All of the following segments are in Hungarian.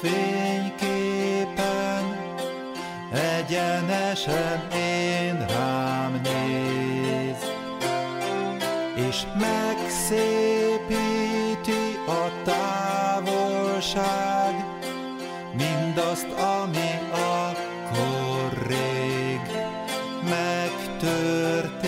fényképen, egyenesen én rám néz, és megszépíti a távolság, mindazt, ami akkor rég megtörtént.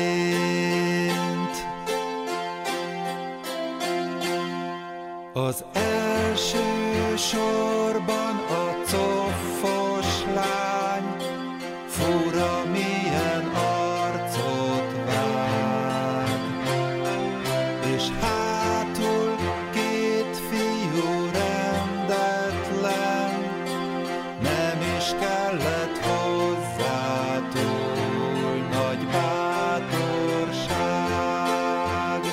Az első sorban a coffos lány fura milyen arcot vág, és hátul két fiú rendetlen, nem is kellett hozzá túl nagy bátorság.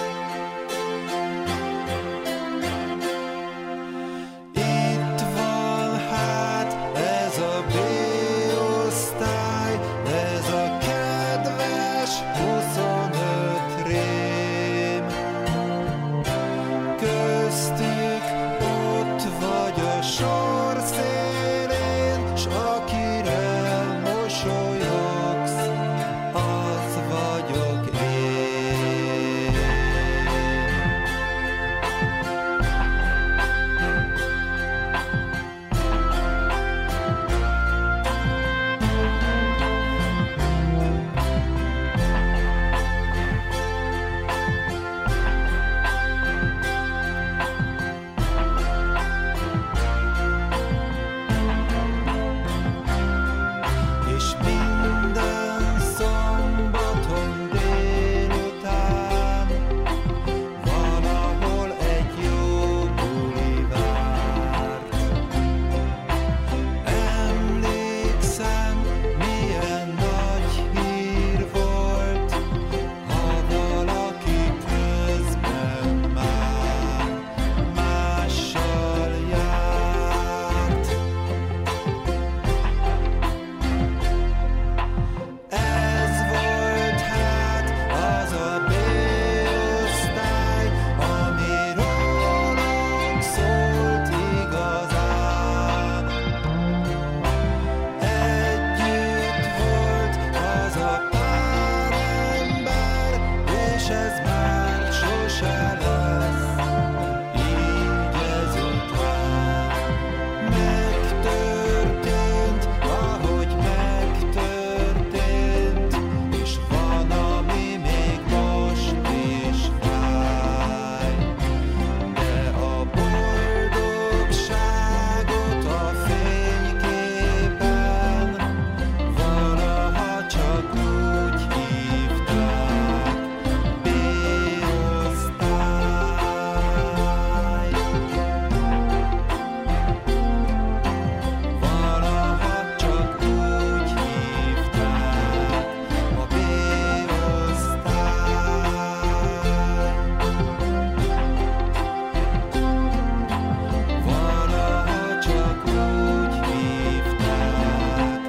Itt van hát ez a B-osztály, ez a kedves 25 rém. Köztük ott vagy a sor szélén, s akire mosolyogsz, az vagyok én. És minden szombaton délután valahol egy jó buli várt. Emlékszem, milyen nagy hír volt, ha valaki közben már mással járt. Ez volt hát az a B-osztály, ami rólunk szólt igazán. Együtt volt az a pár ember, és ez már sose lesz így ezután. Megtörtént, ahogy megtörtént, és van, ami még most is fáj, de a boldogságot a fényképen valaha csak úgy hívták, B-osztály. Valaha csak úgy hívták, a B-osztály. Valaha csak úgy hívták,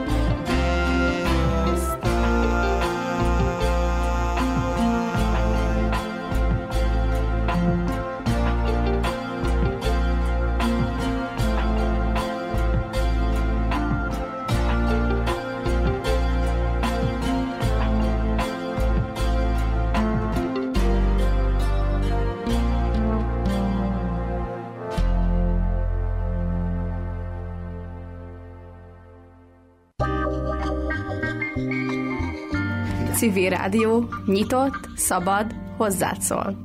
Civil Rádió, nyitott, szabad, hozzád szól.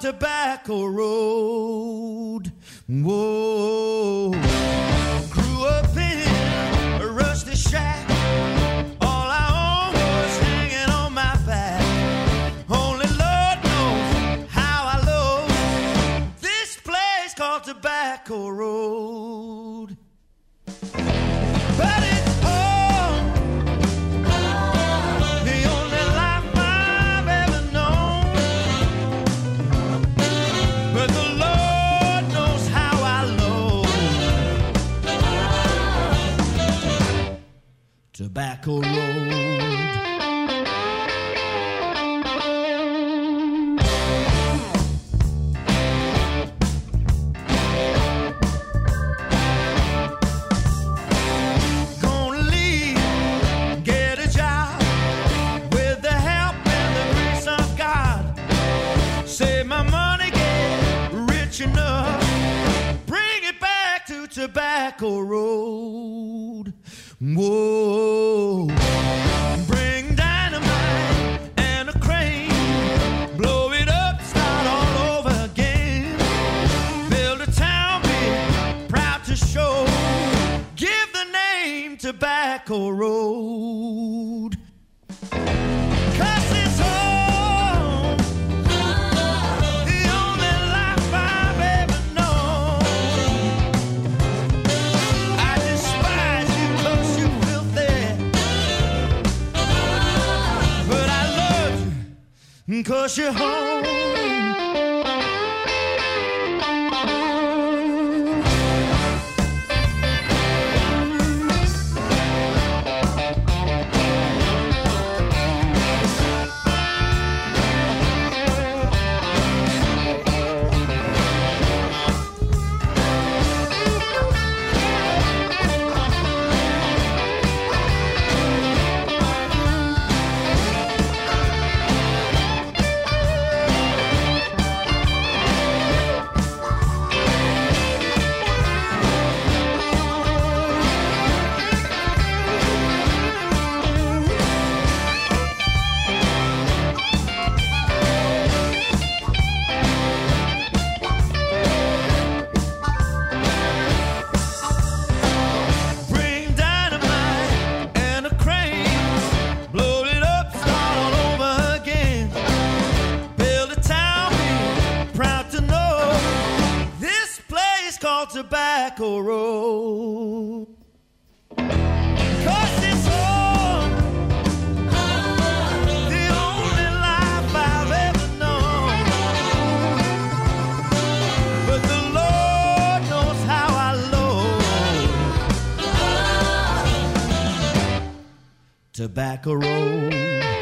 Tobacco Road. Whoa. Grew up in a rusty shack. All I owned was hanging on my back. Only Lord knows how I love this place called Tobacco Road. But it's home, the only life I've ever known. But the Lord knows how I love Tobacco Road. Gonna leave, get a job with the help and the grace of God. Save my money, get rich enough, bring it back to Tobacco Road. Whoa. Bring dynamite and a crane, blow it up, start all over again. Build a town big, proud to show, give the name Tobacco Road. 'Cause it's home, the only life I've ever known. I despise you 'cause you filthy, but I love you 'cause you're home. Bring dynamite and a crane, blow it up, start all over again. Build a town big, proud to know this place called Tobacco Road. 'Cause it's home, the only life I've ever known. But the Lord knows how I love Tobacco Road.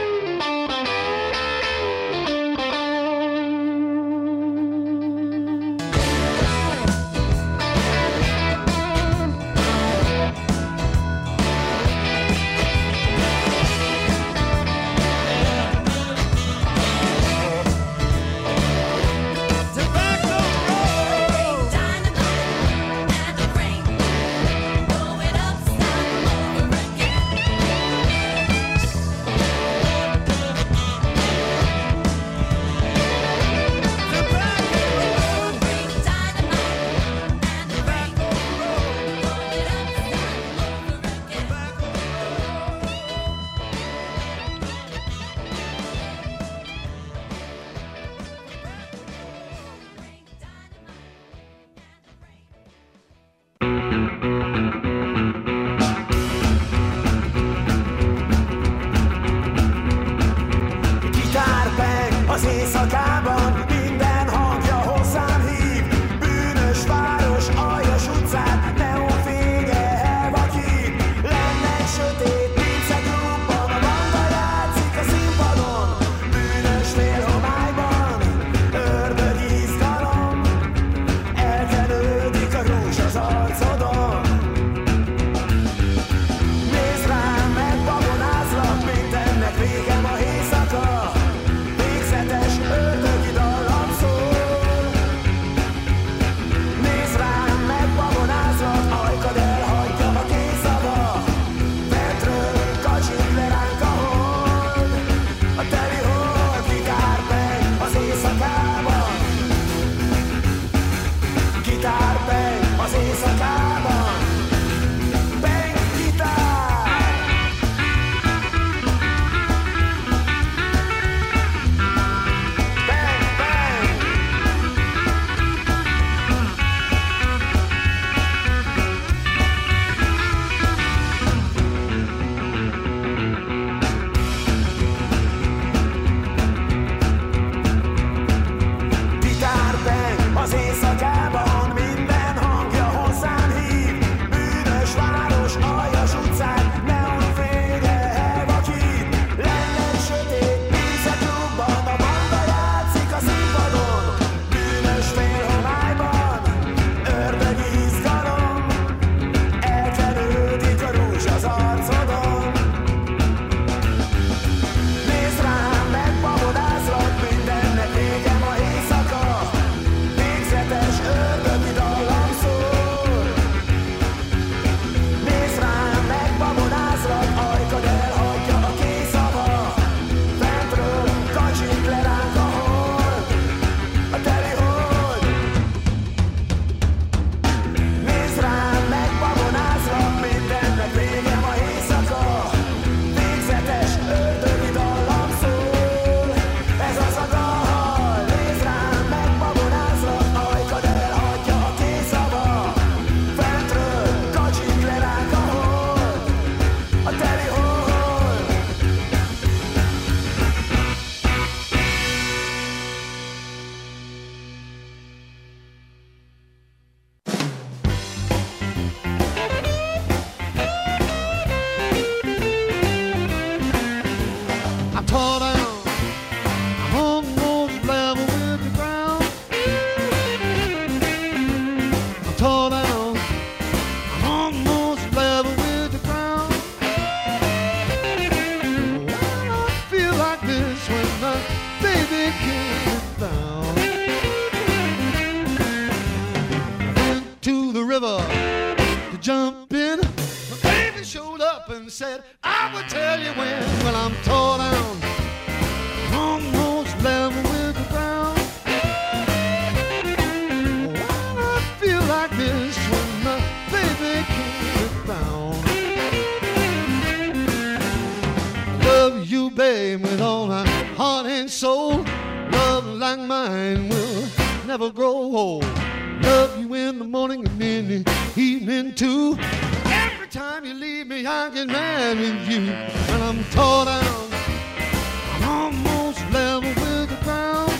Tobacco Road. Dynamite and a rain, blow it up, start over again. never grow old. Love you in the morning and in the evening too. Every time you leave me, I get mad with you. When I'm tore down, I'm almost level with the ground.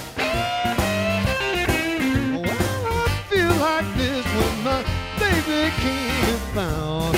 Well, I feel like this when my baby can't be found.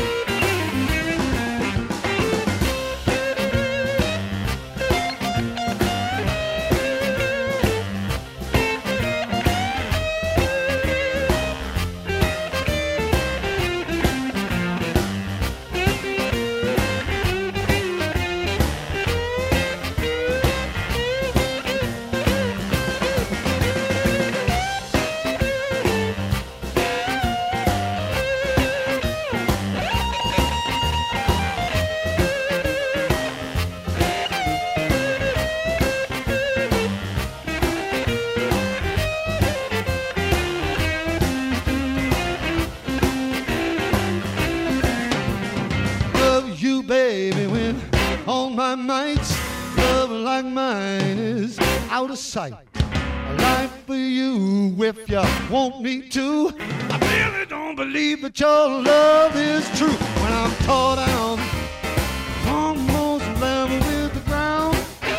Out of sight. A life for you if you want me to. I really don't believe that your love is true. When I'm tore down, almost level with the ground.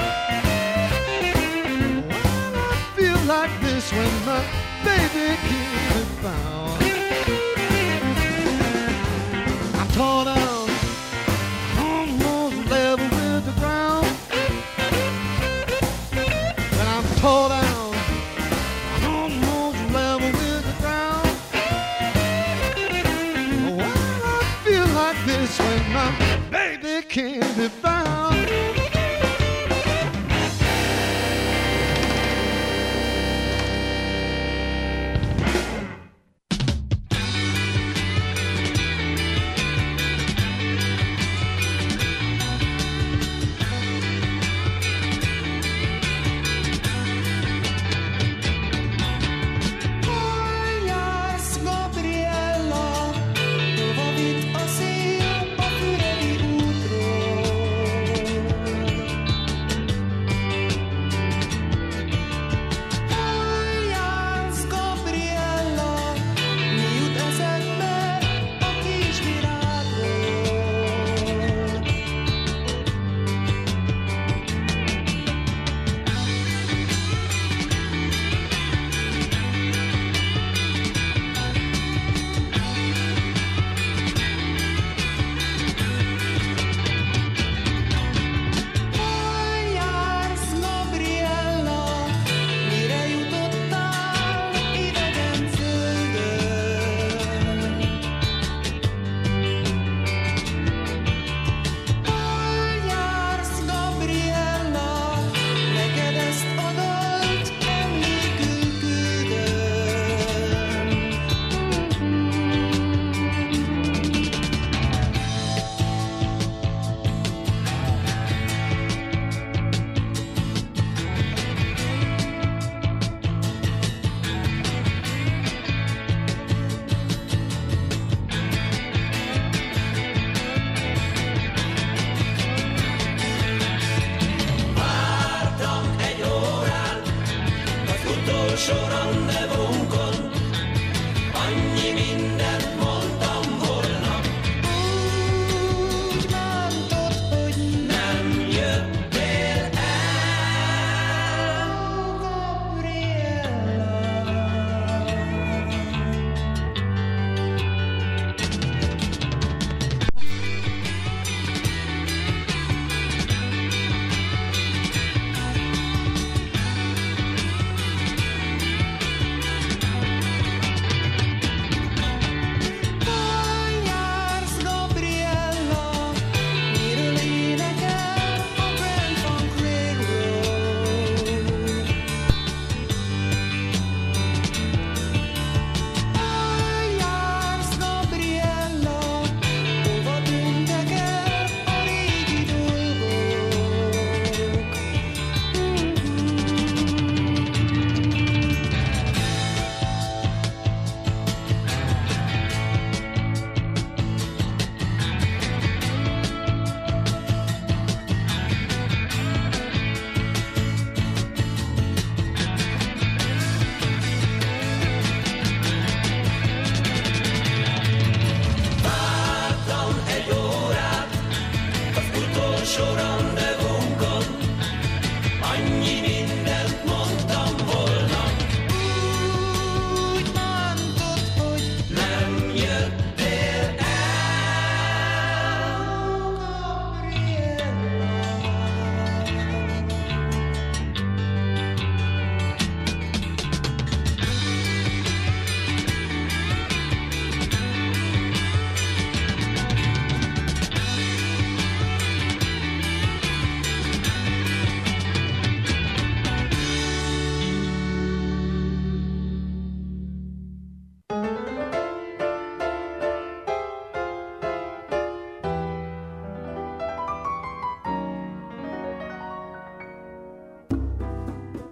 Well, I feel like this when my baby can't be found. I'm tore down, almost level with the ground. Tore down, almost level with the ground. Well, I feel like this when my baby can't be found.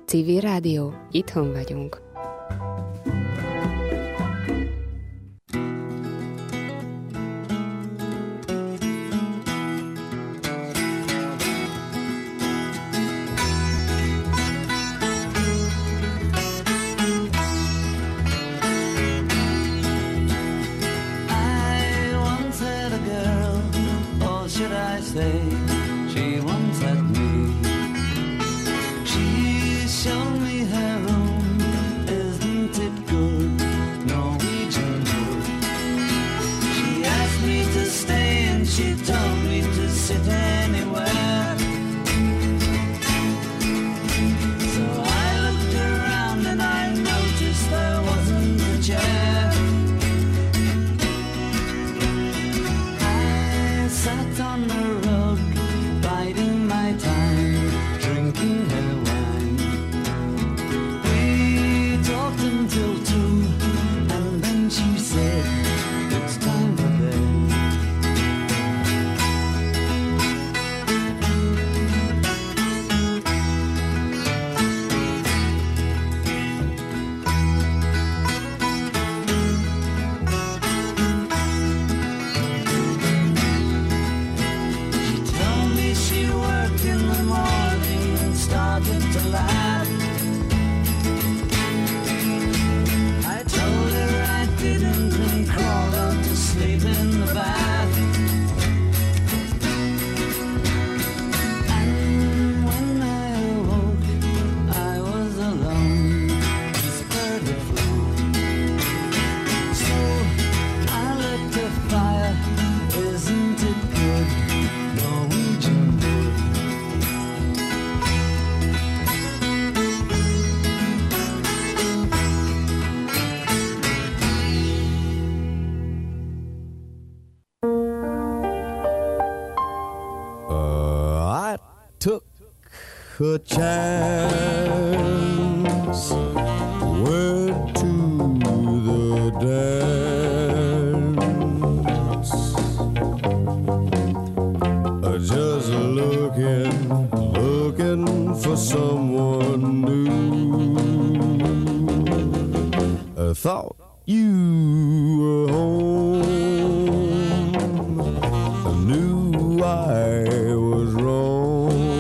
Civil Rádió, itthon vagyunk. She once had me. She showed me her room. Isn't it good? Norwegian wood. She asked me to stay and she told me to sit anywhere. So I looked around and I noticed there wasn't a chair. I sat on the rug, biding my time, drinking her wine. We talked until 2, and then she said, it's time for bed. To laugh. I told her I didn't and crawled out to sleep in the bath. And when I awoke, I was alone. This bird had flown. So I lit a fire. Isn't it good? Norwegian wood. Took a chance, went to the dance, just looking for someone new. I thought you were home, I knew I was wrong.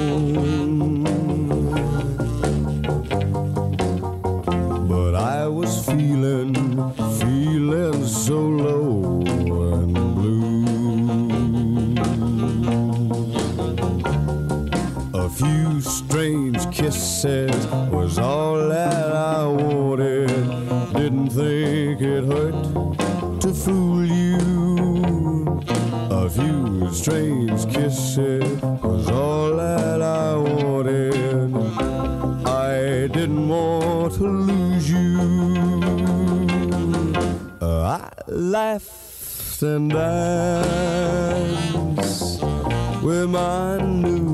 Feeling so low and blue. A few strange kisses was all that I wanted. Didn't think it hurt to fool you. A few strange kisses was all that I wanted. I didn't want to lose you. I laughed and danced with my new